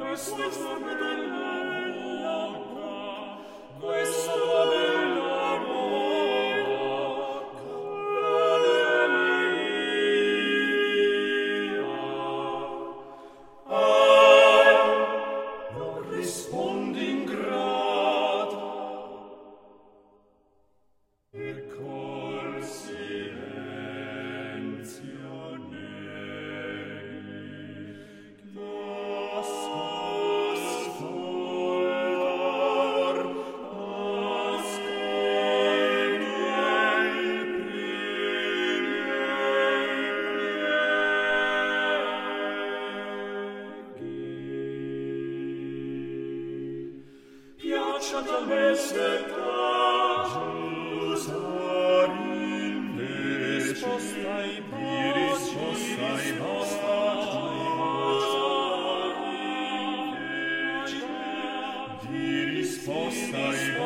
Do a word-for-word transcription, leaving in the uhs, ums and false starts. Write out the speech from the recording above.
Questo giorno dell'amore, questa tua bella bocca, Adelia. Ah, non rispondi ingrata, e col silenzio neghi, ascoltar, ascolti preghi. Piacciati a me spettacolo, risposta ai risposta ai di risposta ai